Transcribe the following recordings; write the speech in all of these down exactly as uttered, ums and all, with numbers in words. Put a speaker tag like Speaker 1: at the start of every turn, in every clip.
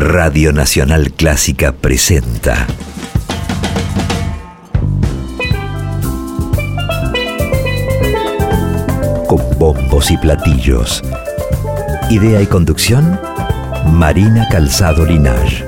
Speaker 1: Radio Nacional Clásica presenta Con bombos y platillos. Idea y conducción, Marina Calzado Linares.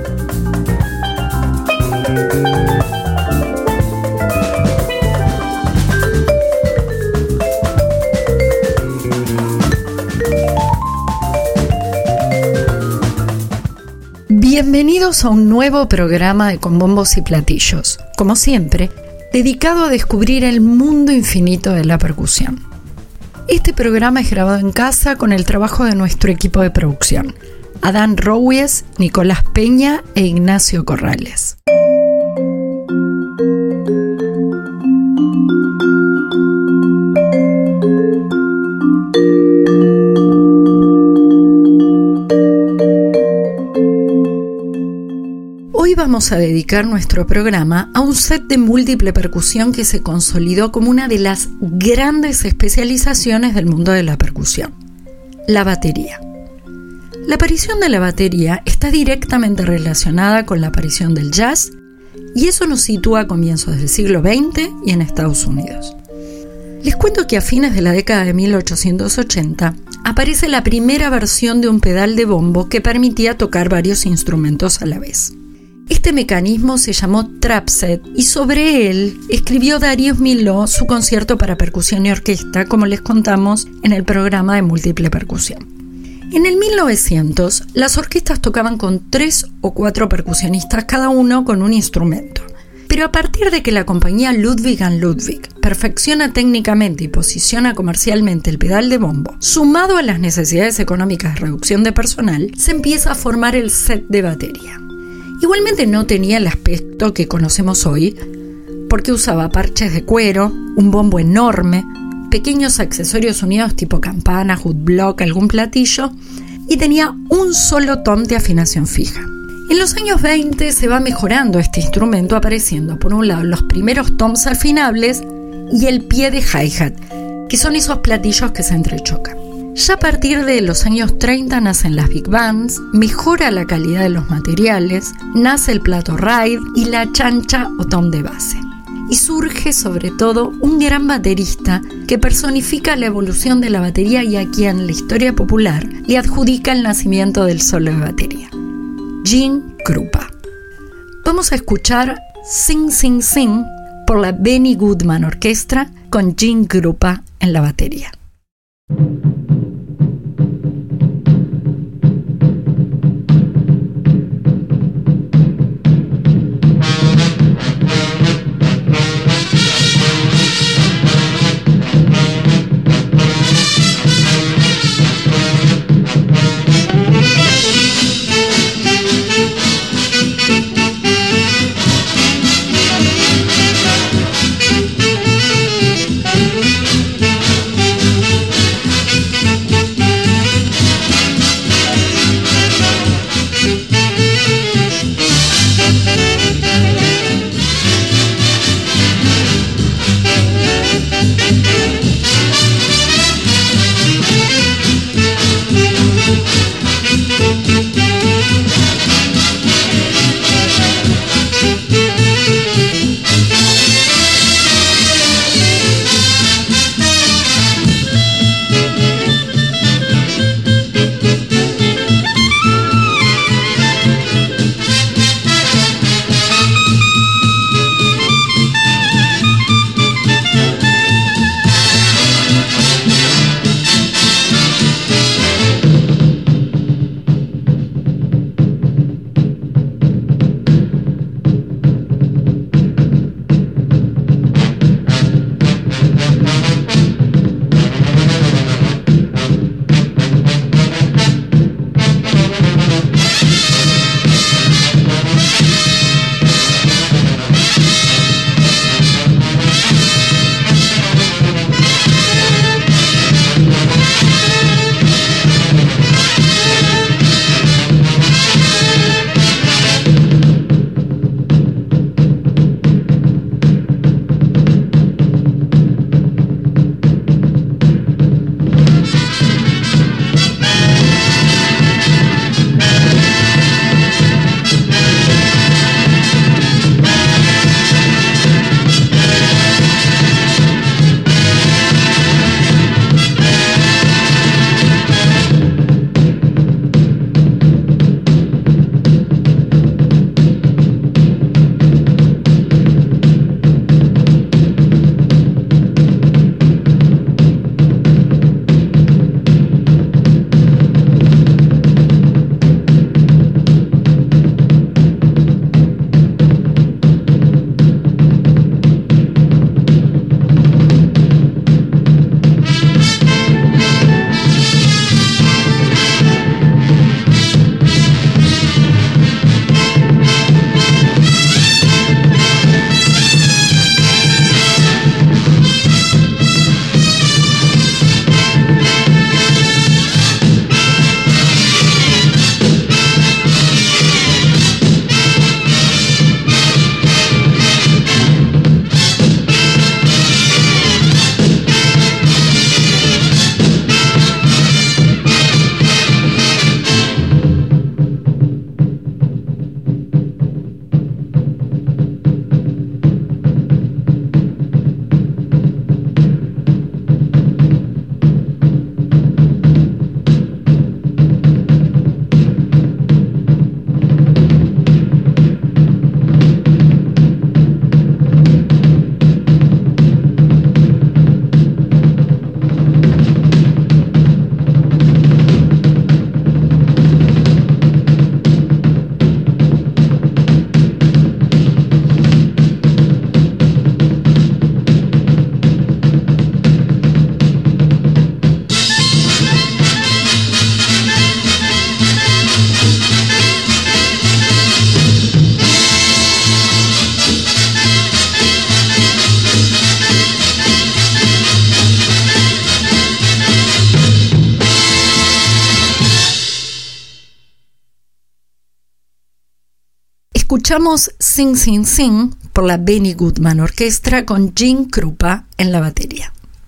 Speaker 2: Bienvenidos a un nuevo programa de Con Bombos y Platillos, como siempre, dedicado a descubrir el mundo infinito de la percusión. Este programa es grabado en casa con el trabajo de nuestro equipo de producción, Adán Rouies, Nicolás Peña e Ignacio Corrales. Hoy vamos a dedicar nuestro programa a un set de múltiple percusión que se consolidó como una de las grandes especializaciones del mundo de la percusión, la batería. La aparición de la batería está directamente relacionada con la aparición del jazz y eso nos sitúa a comienzos del siglo veinte y en Estados Unidos. Les cuento que a fines de la década de mil ochocientos ochenta aparece la primera versión de un pedal de bombo que permitía tocar varios instrumentos a la vez. Este mecanismo se llamó trap set y sobre él escribió Darius Milhaud su concierto para percusión y orquesta, como les contamos en el programa de múltiple percusión. En el mil novecientos, las orquestas tocaban con tres o cuatro percusionistas, cada uno con un instrumento. Pero a partir de que la compañía Ludwig and Ludwig perfecciona técnicamente y posiciona comercialmente el pedal de bombo, sumado a las necesidades económicas de reducción de personal, se empieza a formar el set de batería. Igualmente no tenía el aspecto que conocemos hoy, porque usaba parches de cuero, un bombo enorme, pequeños accesorios unidos tipo campana, hoodblock, algún platillo, y tenía un solo tom de afinación fija. En los años veinte se va mejorando este instrumento, apareciendo por un lado los primeros toms afinables y el pie de hi-hat, que son esos platillos que se entrechocan. Ya a partir de los años treinta nacen las big bands, mejora la calidad de los materiales, nace el plato ride y la chancha o tom de base. Y surge sobre todo un gran baterista que personifica la evolución de la batería y a quien la historia popular le adjudica el nacimiento del solo de batería, Gene Krupa. Vamos a escuchar Sing Sing Sing por la Benny Goodman Orquestra con Gene Krupa en la batería. Escuchamos Sing Sing Sing por la Benny Goodman Orquestra con Gene Krupa en la batería.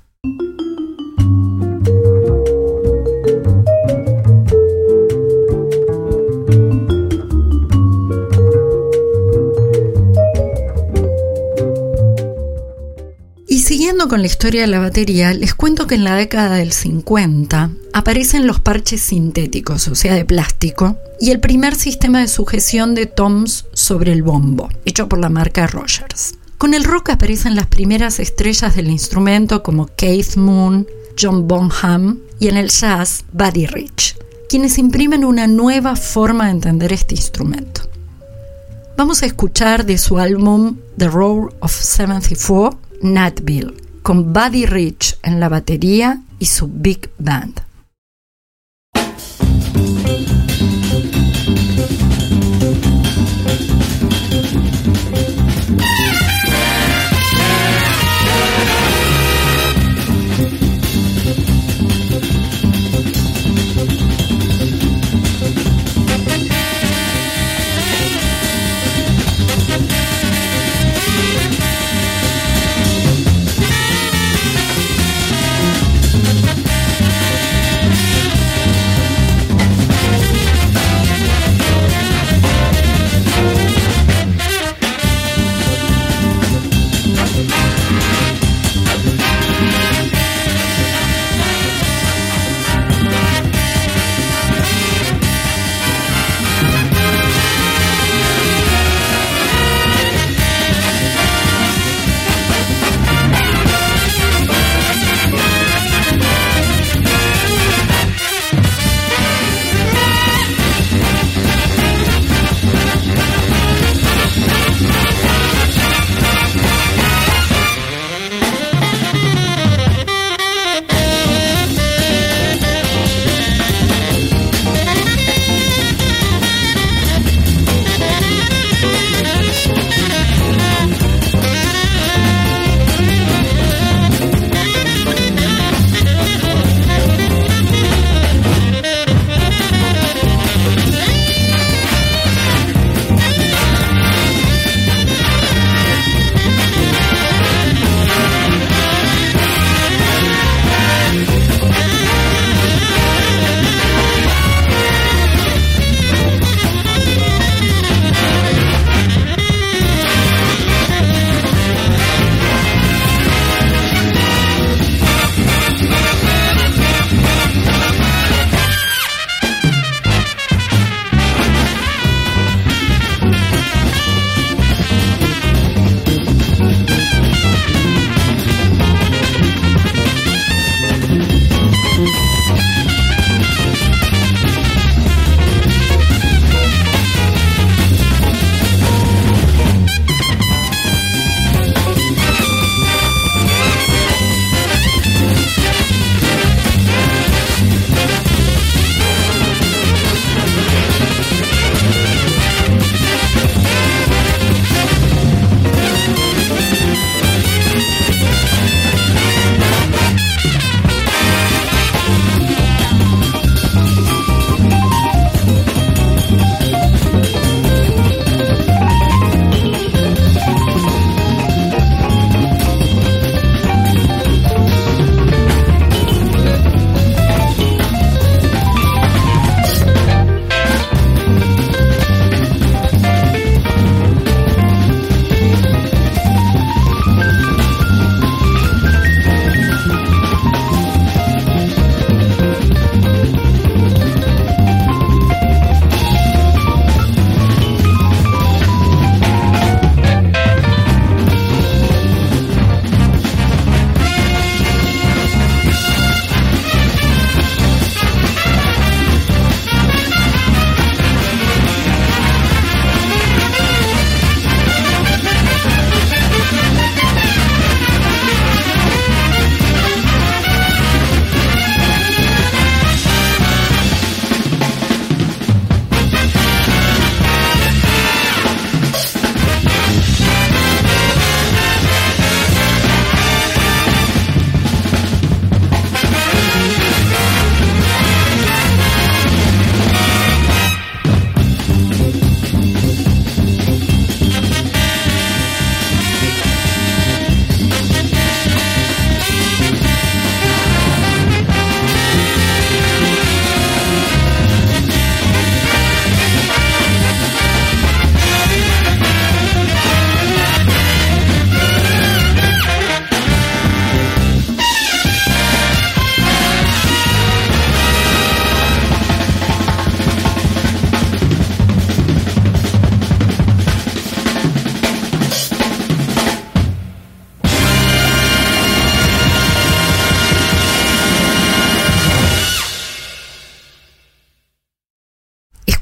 Speaker 2: Y siguiendo con la historia de la batería, les cuento que en la década del cincuenta aparecen los parches sintéticos, o sea, de plástico, y el primer sistema de sujeción de toms sobre el bombo, hecho por la marca Rogers. Con el rock aparecen las primeras estrellas del instrumento como Keith Moon, John Bonham y en el jazz Buddy Rich, quienes imprimen una nueva forma de entender este instrumento. Vamos a escuchar de su álbum The Roar of setenta y cuatro, Natville, con Buddy Rich en la batería y su Big Band.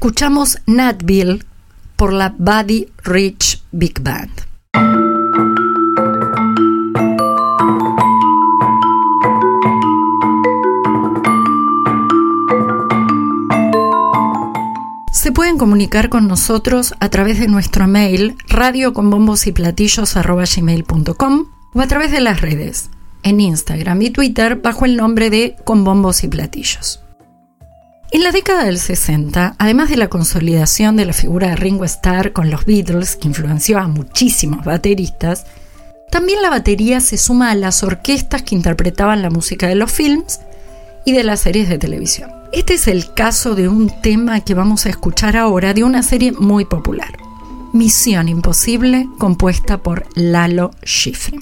Speaker 2: Escuchamos Natville por la Buddy Rich Big Band. Se pueden comunicar con nosotros a través de nuestro mail radio con bombos y platillos arroba gmail punto com o a través de las redes, en Instagram y Twitter bajo el nombre de Con Bombos y Platillos. En la década del sesenta, además de la consolidación de la figura de Ringo Starr con los Beatles, que influenció a muchísimos bateristas, también la batería se suma a las orquestas que interpretaban la música de los films y de las series de televisión. Este es el caso de un tema que vamos a escuchar ahora de una serie muy popular, Misión Imposible, compuesta por Lalo Schifrin.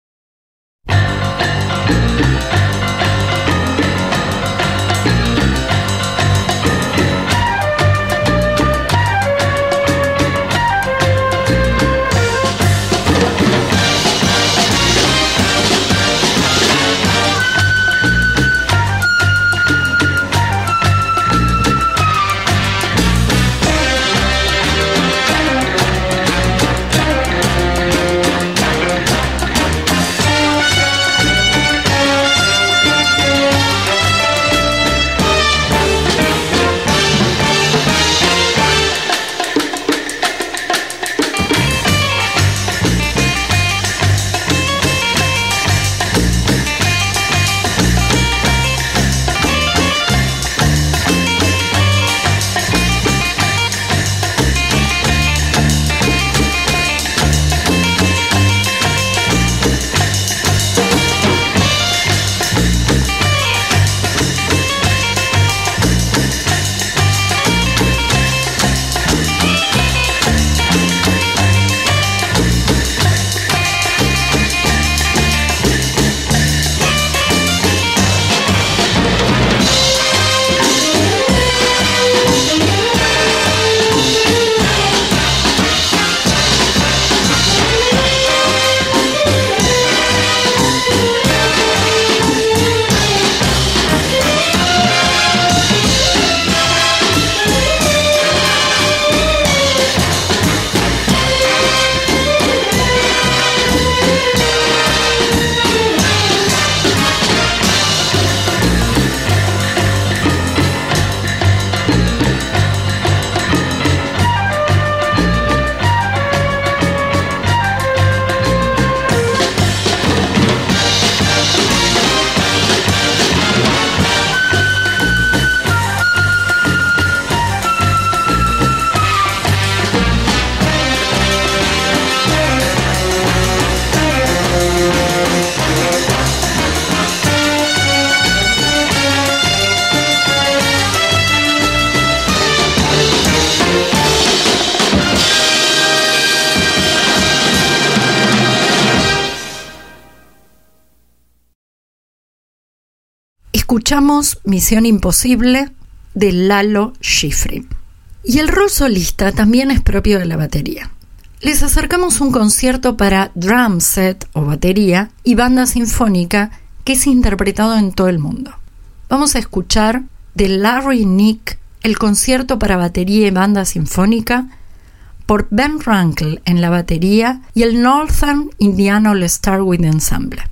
Speaker 2: Escuchamos Misión Imposible de Lalo Schifrin. Y el rol solista también es propio de la batería. Les acercamos un concierto para drum set o batería y banda sinfónica que es interpretado en todo el mundo. Vamos a escuchar de Larry Nick el concierto para batería y banda sinfónica por Ben Rankle en la batería y el Northern Indiana All Star Wind Ensemble.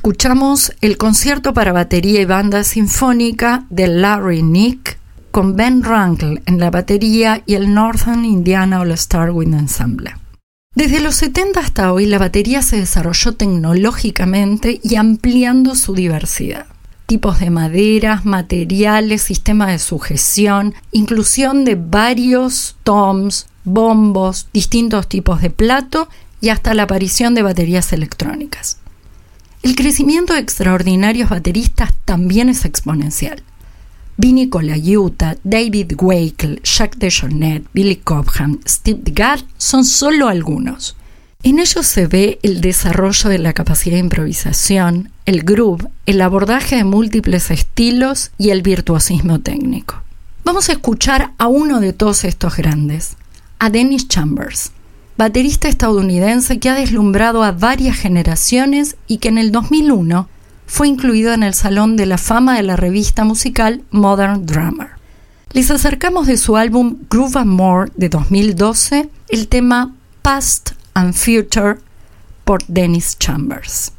Speaker 2: escuchamos el concierto para batería y banda sinfónica de Larry Nick, con Ben Rankle en la batería y el Northern Indiana All Star Wind Ensemble. Desde los setenta hasta hoy, la batería se desarrolló tecnológicamente y ampliando su diversidad. Tipos de maderas, materiales, sistema de sujeción, inclusión de varios toms, bombos, distintos tipos de plato y hasta la aparición de baterías electrónicas. El crecimiento de extraordinarios bateristas también es exponencial. Vinnie Colaiuta, David Wakel, Jack DeJohnette, Billy Cobham, Steve Gadd son solo algunos. En ellos se ve el desarrollo de la capacidad de improvisación, el groove, el abordaje de múltiples estilos y el virtuosismo técnico. Vamos a escuchar a uno de todos estos grandes, a Dennis Chambers, baterista estadounidense que ha deslumbrado a varias generaciones y que en el dos mil uno fue incluido en el Salón de la Fama de la revista musical Modern Drummer. Les acercamos de su álbum Groove and More de dos mil doce el tema Past and Future por Dennis Chambers.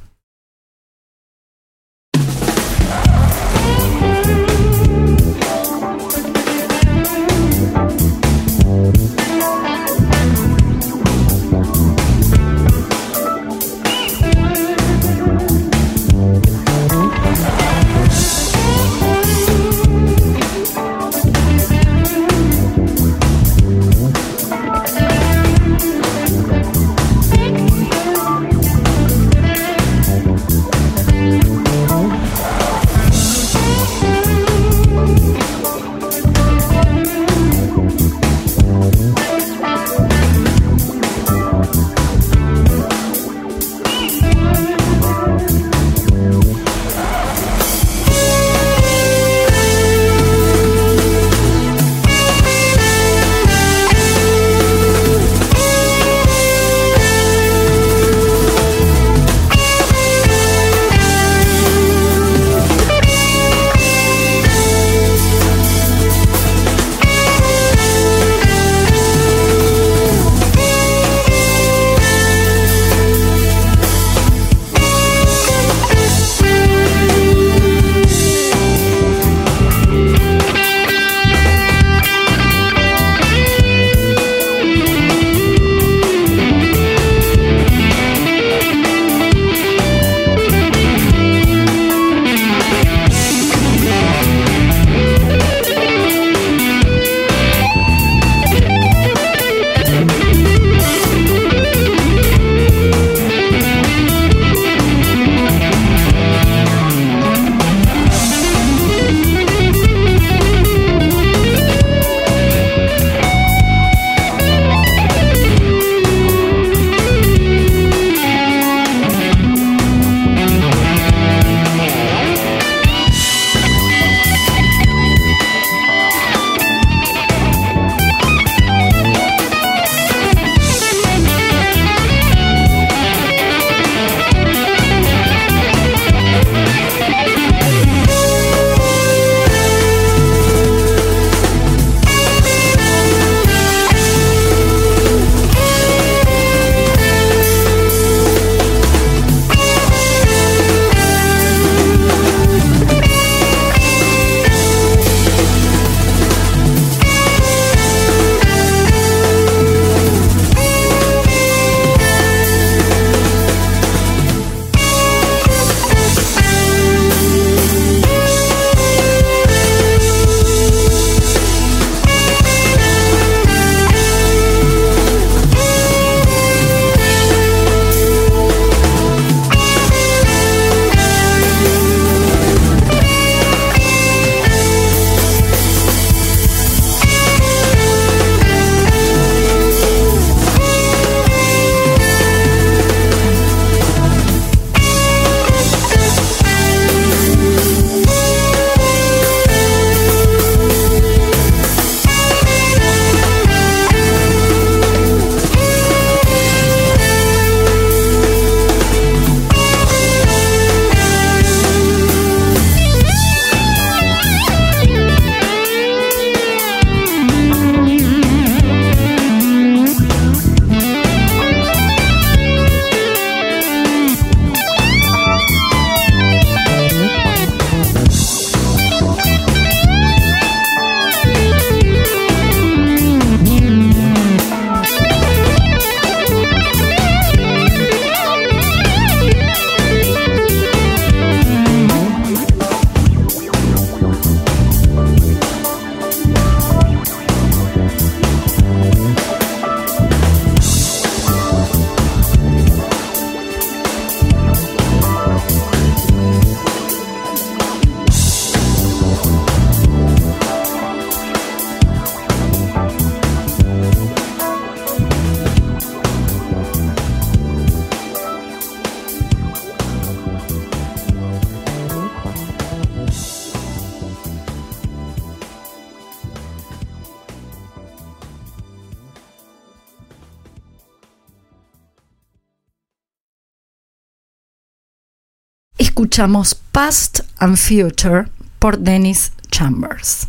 Speaker 2: Escuchamos Past and Future por Dennis Chambers.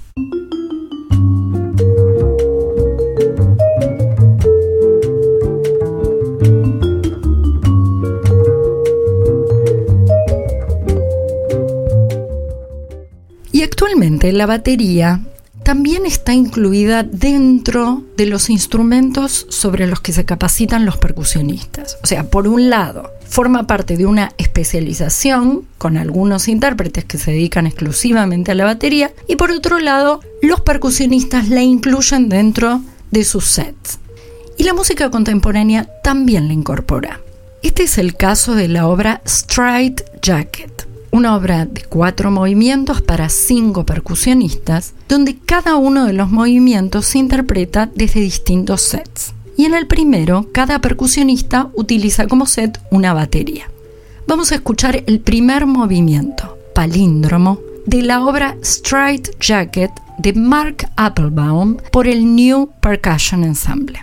Speaker 2: Y actualmente la batería también está incluida dentro de los instrumentos sobre los que se capacitan los percusionistas. O sea, por un lado, forma parte de una especialización con algunos intérpretes que se dedican exclusivamente a la batería, y por otro lado, los percusionistas la incluyen dentro de sus sets. Y la música contemporánea también la incorpora. Este es el caso de la obra Straight Jacket, una obra de cuatro movimientos para cinco percusionistas, donde cada uno de los movimientos se interpreta desde distintos sets. Y en el primero, cada percusionista utiliza como set una batería. Vamos a escuchar el primer movimiento, palíndromo, de la obra Straight Jacket de Mark Applebaum por el New Percussion Ensemble.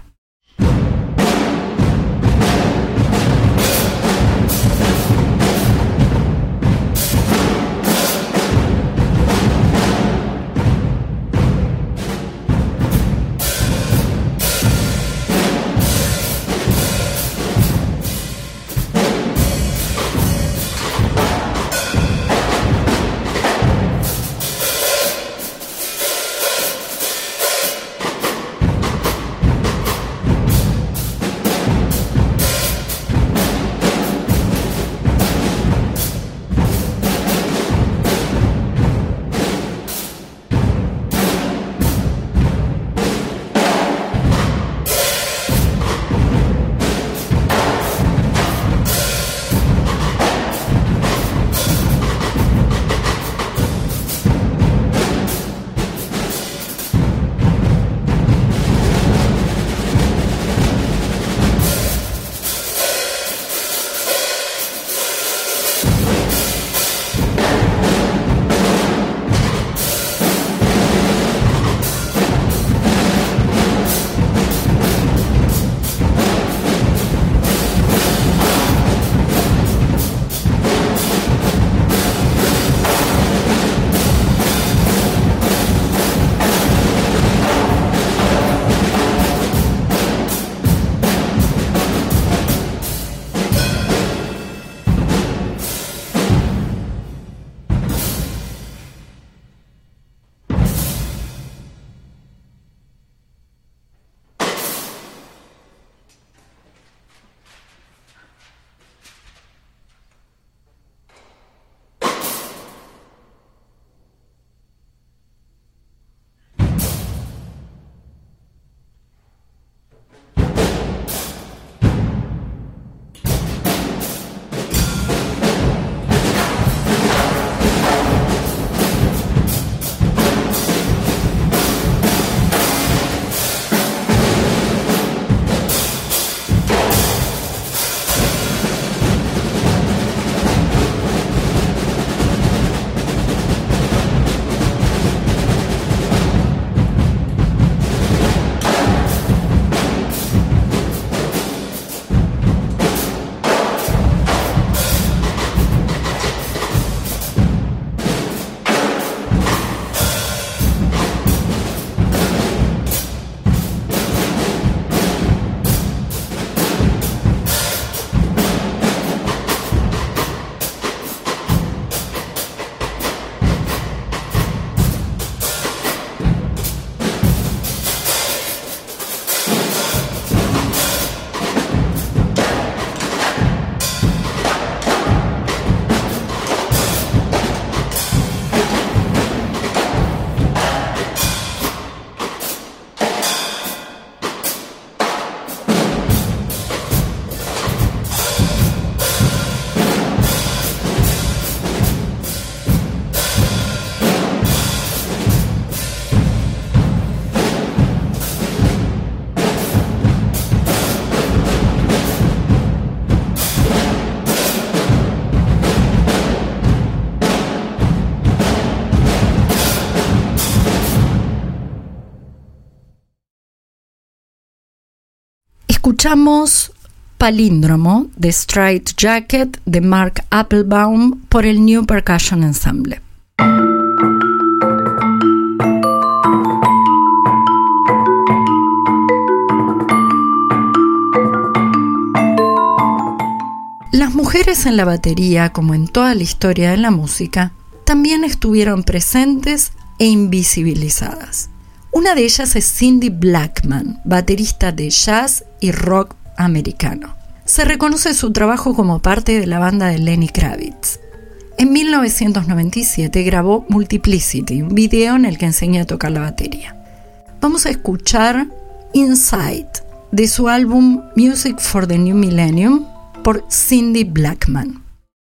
Speaker 2: Escuchamos Palíndromo de Straight Jacket de Mark Applebaum por el New Percussion Ensemble. Las mujeres en la batería, como en toda la historia de la música, también estuvieron presentes e invisibilizadas. Una de ellas es Cindy Blackman, baterista de jazz y rock americano. Se reconoce su trabajo como parte de la banda de Lenny Kravitz. En mil novecientos noventa y siete grabó Multiplicity, un video en el que enseña a tocar la batería. Vamos a escuchar Inside, de su álbum Music for the New Millennium, por Cindy Blackman.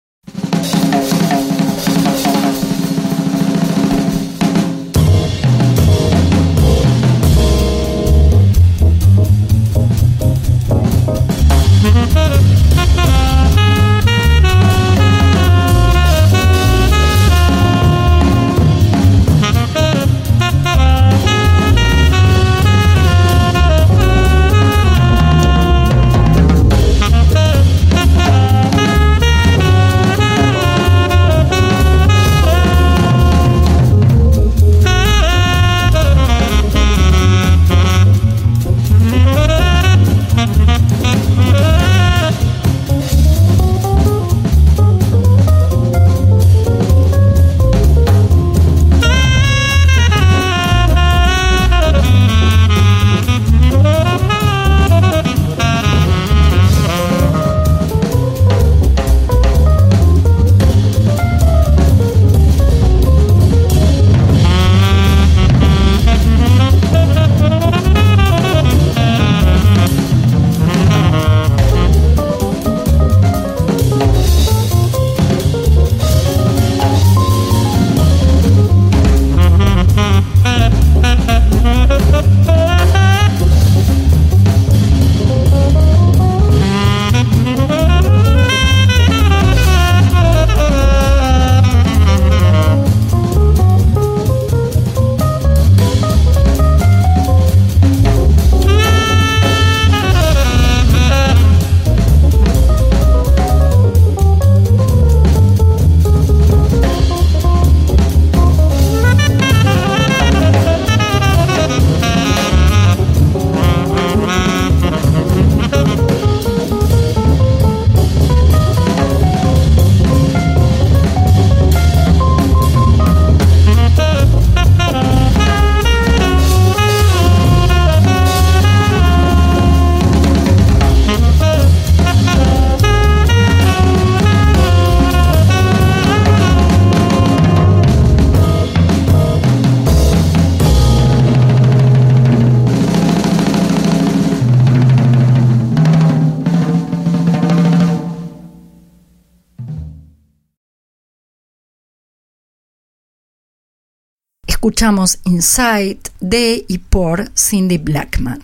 Speaker 2: Escuchamos Inside de y por Cindy Blackman.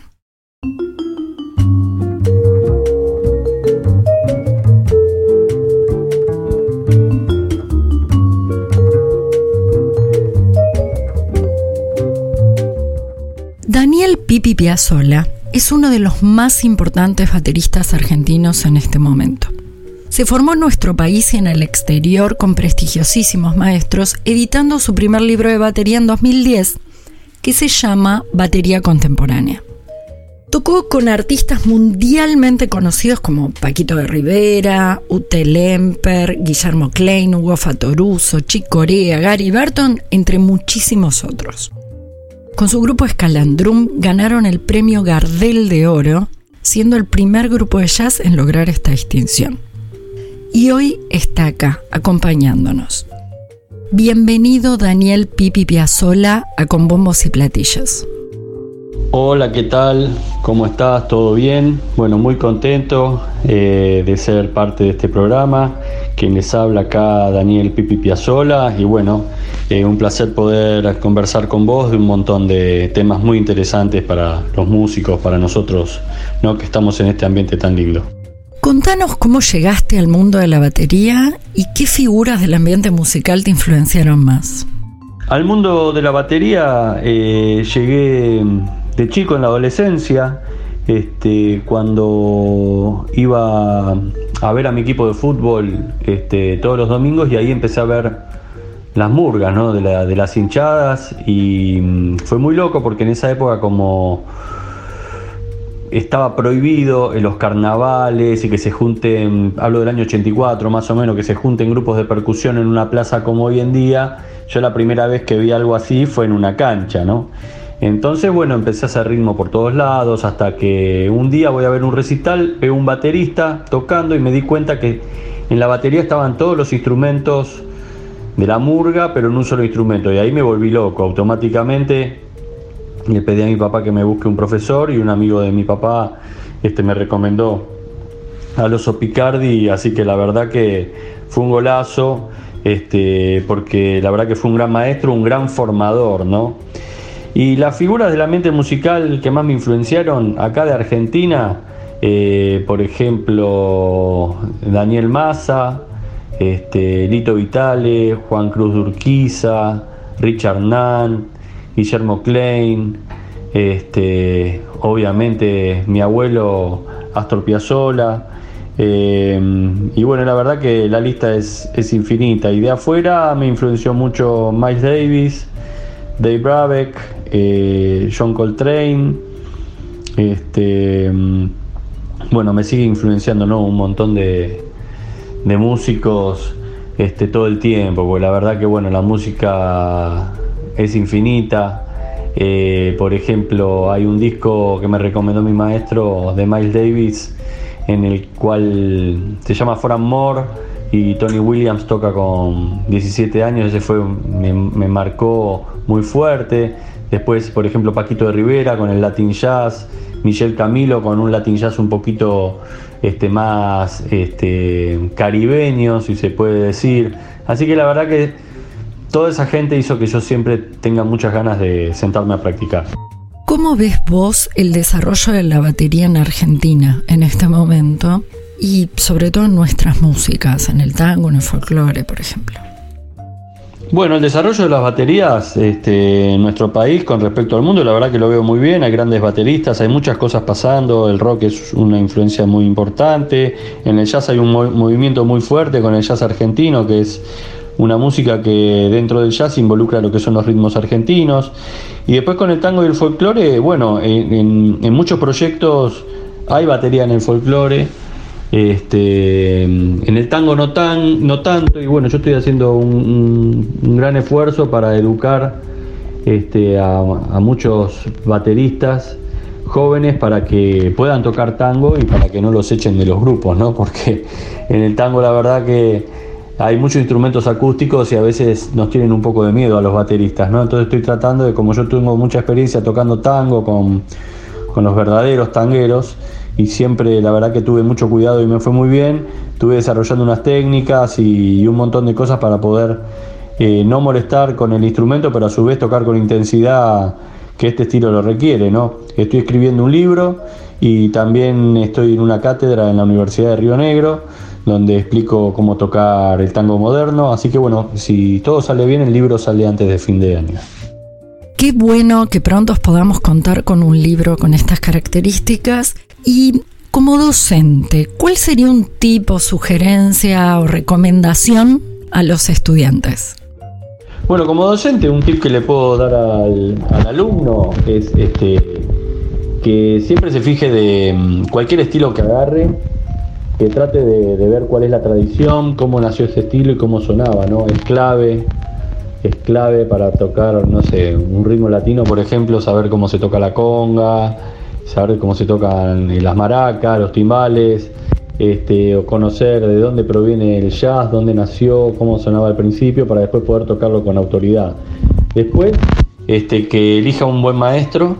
Speaker 2: Daniel Pipi Piazzolla es uno de los más importantes bateristas argentinos en este momento. Se formó en nuestro país y en el exterior con prestigiosísimos maestros, editando su primer libro de batería en dos mil diez, que se llama Batería Contemporánea. Tocó con artistas mundialmente conocidos como Paquito de Rivera, Ute Lemper, Guillermo Klein, Hugo Fattoruso, Chick Corea, Gary Burton, entre muchísimos otros. Con su grupo Escalandrum ganaron el premio Gardel de Oro, siendo el primer grupo de jazz en lograr esta distinción. Y hoy está acá, acompañándonos. Bienvenido Daniel Pipi Piazzolla a Con Bombos y Platillos.
Speaker 3: Hola, ¿qué tal? ¿Cómo estás? ¿Todo bien? Bueno, muy contento eh, de ser parte de este programa. Quien les habla acá, Daniel Pipi Piazzolla. Y bueno, eh, un placer poder conversar con vos de un montón de temas muy interesantes para los músicos, para nosotros, ¿no?, que estamos en este ambiente tan lindo.
Speaker 2: Contanos cómo llegaste al mundo de la batería y qué figuras del ambiente musical te influenciaron más.
Speaker 3: Al mundo de la batería eh, llegué de chico en la adolescencia. este, cuando iba a ver a mi equipo de fútbol este, todos los domingos, y ahí empecé a ver las murgas, ¿no? de, la, de las hinchadas, y mmm, fue muy loco porque en esa época, como estaba prohibido en los carnavales y que se junten, hablo del año ochenta y cuatro más o menos, que se junten grupos de percusión en una plaza como hoy en día, yo la primera vez que vi algo así fue en una cancha, ¿no? Entonces, bueno, empecé a hacer ritmo por todos lados, hasta que un día voy a ver un recital, veo un baterista tocando y me di cuenta que en la batería estaban todos los instrumentos de la murga, pero en un solo instrumento, y ahí me volví loco. Automáticamente le pedí a mi papá que me busque un profesor, y un amigo de mi papá este, me recomendó al Oso Picardi, así que la verdad que fue un golazo, este, porque la verdad que fue un gran maestro, un gran formador, ¿no? Y las figuras del ambiente musical que más me influenciaron acá de Argentina, eh, por ejemplo, Daniel Massa, este, Lito Vitale, Juan Cruz de Urquiza, Richard Nunn, Guillermo Klein, este, obviamente mi abuelo Astor Piazzolla, eh, y bueno, la verdad que la lista es, es infinita. Y de afuera me influenció mucho Miles Davis, Dave Brubeck, eh, John Coltrane, este, bueno, me sigue influenciando, ¿no? un montón de, de músicos este, todo el tiempo, porque la verdad que bueno, la música es infinita. Eh, por ejemplo, hay un disco que me recomendó mi maestro de Miles Davis, en el cual se llama For and More, y Tony Williams toca con diecisiete años. Ese fue, me, me marcó muy fuerte. Después, por ejemplo, Paquito de Rivera con el Latin Jazz, Michel Camilo con un Latin Jazz un poquito este, más este, caribeño, si se puede decir. Así que la verdad que toda esa gente hizo que yo siempre tenga muchas ganas de sentarme a practicar.
Speaker 2: ¿Cómo ves vos el desarrollo de la batería en Argentina en este momento? Y sobre todo en nuestras músicas, en el tango, en el folclore, por ejemplo.
Speaker 3: Bueno, el desarrollo de las baterías este, en nuestro país con respecto al mundo, la verdad que lo veo muy bien. Hay grandes bateristas, hay muchas cosas pasando. El rock es una influencia muy importante. En el jazz hay un mo- movimiento muy fuerte con el jazz argentino, que es una música que dentro del jazz involucra lo que son los ritmos argentinos. Y después con el tango y el folclore, bueno, en, en, en muchos proyectos hay batería en el folclore. Este, en el tango no tan no tanto, y bueno, yo estoy haciendo un, un, un gran esfuerzo para educar este, a, a muchos bateristas jóvenes para que puedan tocar tango y para que no los echen de los grupos, ¿no? Porque en el tango la verdad que hay muchos instrumentos acústicos y a veces nos tienen un poco de miedo a los bateristas, ¿no? Entonces estoy tratando de, como yo tengo mucha experiencia tocando tango con, con los verdaderos tangueros, y siempre la verdad que tuve mucho cuidado y me fue muy bien, estuve desarrollando unas técnicas y, y un montón de cosas para poder eh, no molestar con el instrumento, pero a su vez tocar con intensidad que este estilo lo requiere, ¿no? Estoy escribiendo un libro y también estoy en una cátedra en la Universidad de Río Negro, donde explico cómo tocar el tango moderno, así que bueno, si todo sale bien, el libro sale antes de fin de año.
Speaker 2: Qué bueno que pronto podamos contar con un libro con estas características. Y como docente, ¿cuál sería un tipo, sugerencia o recomendación a los estudiantes?
Speaker 3: Bueno, como docente, un tip que le puedo dar al, al alumno es este, que siempre se fije de cualquier estilo que agarre, que trate de, de ver cuál es la tradición, cómo nació ese estilo y cómo sonaba, ¿no? Es clave, es clave para tocar, no sé, un ritmo latino, por ejemplo, saber cómo se toca la conga, saber cómo se tocan las maracas, los timbales, este, o conocer de dónde proviene el jazz, dónde nació, cómo sonaba al principio, para después poder tocarlo con autoridad. Después, este, que elija un buen maestro,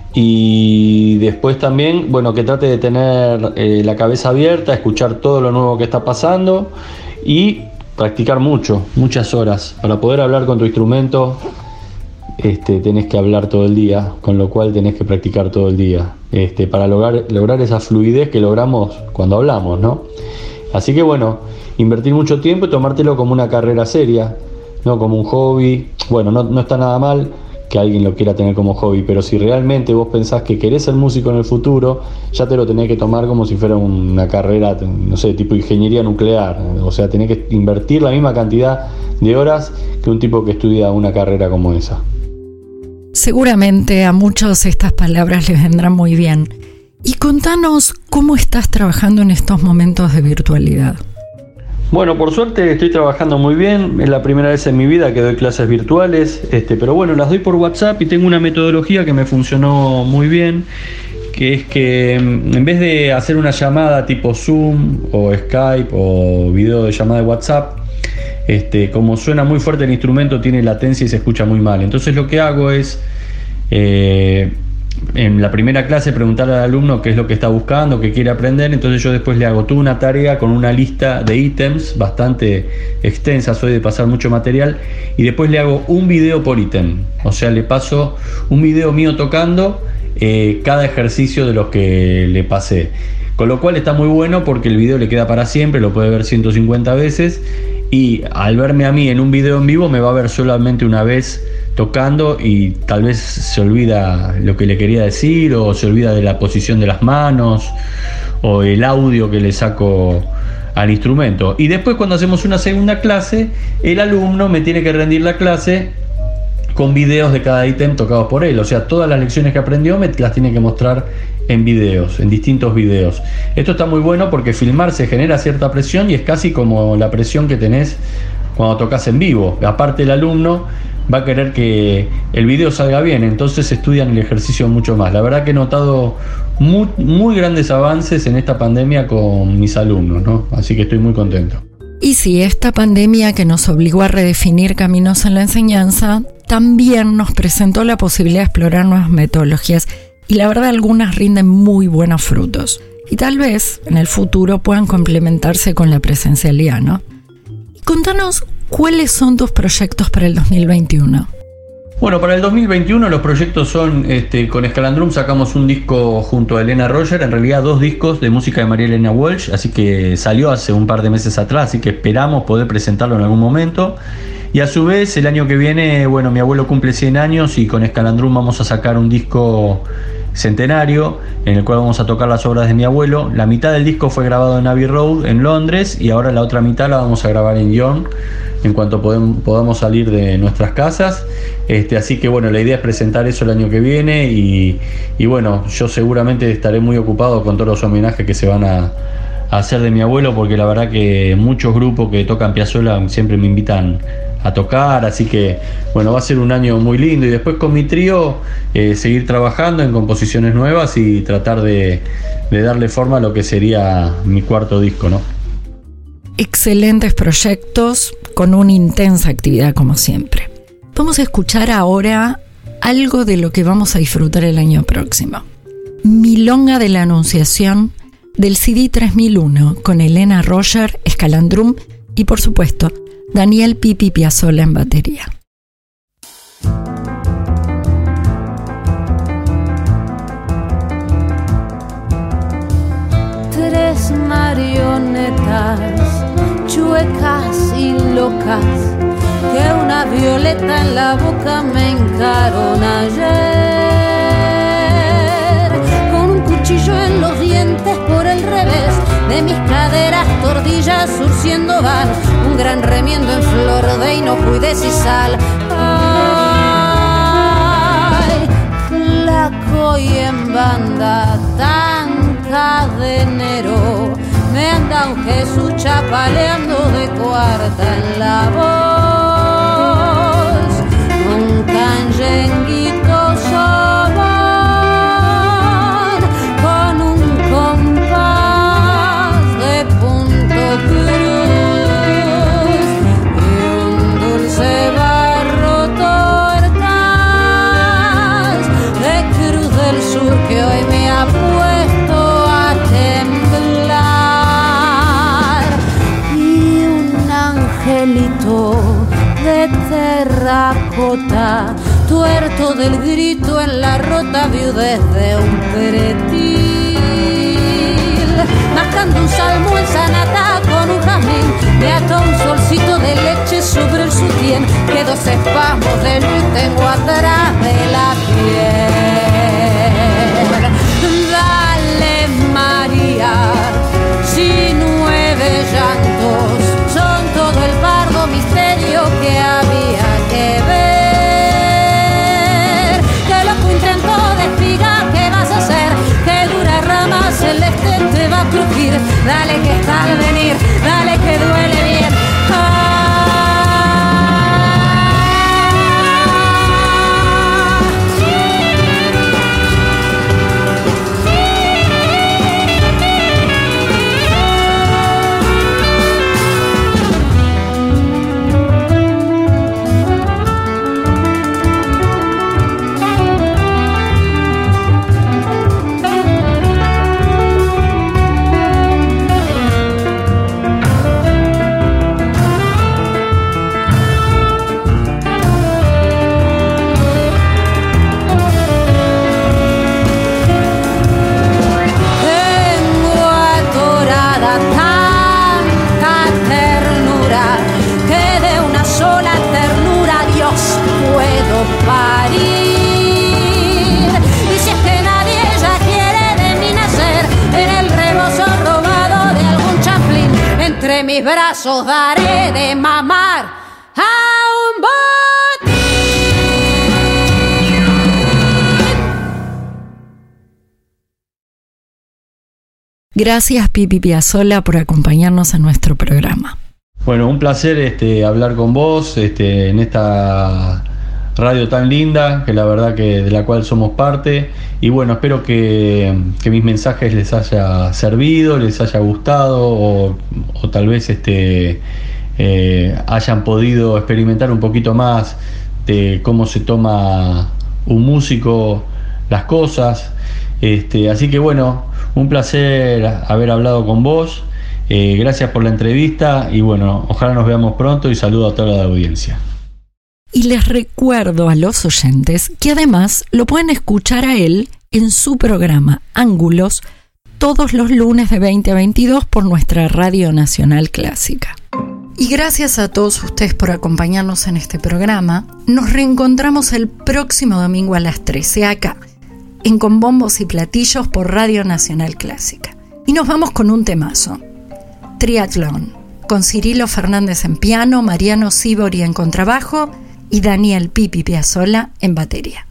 Speaker 3: y después también, bueno, que trate de tener eh, la cabeza abierta, escuchar todo lo nuevo que está pasando y practicar mucho, muchas horas, para poder hablar con tu instrumento. Este, tenés que hablar todo el día, con lo cual tenés que practicar todo el día, este, para lograr, lograr esa fluidez que logramos cuando hablamos, ¿no? Así que bueno, invertir mucho tiempo y tomártelo como una carrera seria, no como un hobby. Bueno, no, no está nada mal que alguien lo quiera tener como hobby, pero si realmente vos pensás que querés ser músico en el futuro, ya te lo tenés que tomar como si fuera una carrera, no sé, tipo ingeniería nuclear, o sea, tenés que invertir la misma cantidad de horas que un tipo que estudia una carrera como esa.
Speaker 2: Seguramente a muchos estas palabras les vendrán muy bien. Y contanos cómo estás trabajando en estos momentos de virtualidad.
Speaker 3: Bueno, por suerte estoy trabajando muy bien, es la primera vez en mi vida que doy clases virtuales, este, pero bueno, las doy por WhatsApp y tengo una metodología que me funcionó muy bien, que es que en vez de hacer una llamada tipo Zoom o Skype o video de llamada de WhatsApp, este, como suena muy fuerte el instrumento, tiene latencia y se escucha muy mal. Entonces lo que hago es... Eh, en la primera clase preguntarle al alumno qué es lo que está buscando, qué quiere aprender, entonces yo después le hago toda una tarea con una lista de ítems bastante extensa, soy de pasar mucho material, y después le hago un video por ítem, o sea, le paso un video mío tocando eh, cada ejercicio de los que le pasé, con lo cual está muy bueno porque el video le queda para siempre, lo puede ver ciento cincuenta veces, y al verme a mí en un video en vivo me va a ver solamente una vez tocando y tal vez se olvida lo que le quería decir o se olvida de la posición de las manos o el audio que le saco al instrumento. Y después, cuando hacemos una segunda clase, el alumno me tiene que rendir la clase con videos de cada ítem tocados por él, o sea, todas las lecciones que aprendió me las tiene que mostrar en videos, en distintos videos. Esto está muy bueno porque filmarse genera cierta presión y es casi como la presión que tenés cuando tocas en vivo. Aparte, el alumno va a querer que el video salga bien, entonces estudian el ejercicio mucho más. La verdad que he notado muy, muy grandes avances en esta pandemia con mis alumnos, ¿no? Así que estoy muy contento.
Speaker 2: Y sí, esta pandemia que nos obligó a redefinir caminos en la enseñanza, también nos presentó la posibilidad de explorar nuevas metodologías y la verdad algunas rinden muy buenos frutos. Y tal vez en el futuro puedan complementarse con la presencialidad, ¿no? Y contanos, ¿cuáles son tus proyectos para el dos mil veintiuno?
Speaker 3: Bueno, para el dos mil veintiuno los proyectos son, este, con Escalandrum sacamos un disco junto a Elena Roger, en realidad dos discos de música de María Elena Walsh, así que salió hace un par de meses atrás, así que esperamos poder presentarlo en algún momento. Y a su vez, el año que viene, bueno, mi abuelo cumple cien años y con Escalandrum vamos a sacar un disco centenario en el cual vamos a tocar las obras de mi abuelo. La mitad del disco fue grabado en Abbey Road, en Londres, y ahora la otra mitad la vamos a grabar en York en cuanto podemos, podamos salir de nuestras casas. Este, así que bueno, la idea es presentar eso el año que viene y, y bueno, yo seguramente estaré muy ocupado con todos los homenajes que se van a, a hacer de mi abuelo, porque la verdad que muchos grupos que tocan Piazzolla siempre me invitan a tocar, así que bueno, va a ser un año muy lindo. Y después con mi trío eh, seguir trabajando en composiciones nuevas y tratar de, de darle forma a lo que sería mi cuarto disco, ¿no?
Speaker 2: Excelentes proyectos con una intensa actividad como siempre. Vamos a escuchar ahora algo de lo que vamos a disfrutar el año próximo. Milonga de la Anunciación del C D tres mil uno con Elena Roger, Escalandrum y por supuesto Daniel Pipi Piazzolla en batería.
Speaker 4: Tres marionetas chuecas y locas que una violeta en la boca me encaron ayer, con un cuchillo en los dientes por el revés de mis caderas, tordillas surciendo van, un gran remiendo en flor de hinojo y de sisal. Ay, flaco y en banda tan cadenero, me anda un Jesús chapaleando de cuarta en la voz, un canyenguito soban con un compás de punto cruz y un dulce barro tortas de Cruz del Sur que hoy me ha puesto a temblar, y un angelito de terracota tuerto del grito en la rota viudez de un pretil, marcando un salmo en sanata con un jazmín, me ató un solcito de leche sobre el sutién, que dos espasmos de luz tengo atrás de dale que está al venir, dale que duele bien. Ah. Entre mis brazos daré de mamar a un botín.
Speaker 2: Gracias, Pipi Piazzolla, por acompañarnos en nuestro programa.
Speaker 3: Bueno, un placer este, hablar con vos este, en esta radio tan linda, que la verdad que de la cual somos parte. Y bueno, espero que, que mis mensajes les haya servido, les haya gustado o, o tal vez este, eh, hayan podido experimentar un poquito más de cómo se toma un músico las cosas. Este, así que bueno, un placer haber hablado con vos. Eh, gracias por la entrevista y bueno, ojalá nos veamos pronto y saludo a toda la audiencia.
Speaker 2: Y les recuerdo a los oyentes que además lo pueden escuchar a él en su programa Ángulos todos los lunes de veinte a veintidós por nuestra Radio Nacional Clásica. Y gracias a todos ustedes por acompañarnos en este programa. Nos reencontramos el próximo domingo a las trece acá, en Con Bombos y Platillos por Radio Nacional Clásica. Y nos vamos con un temazo, Triatlón, con Cirilo Fernández en piano, Mariano Sibori en contrabajo y Daniel Pipi Piazzolla en batería.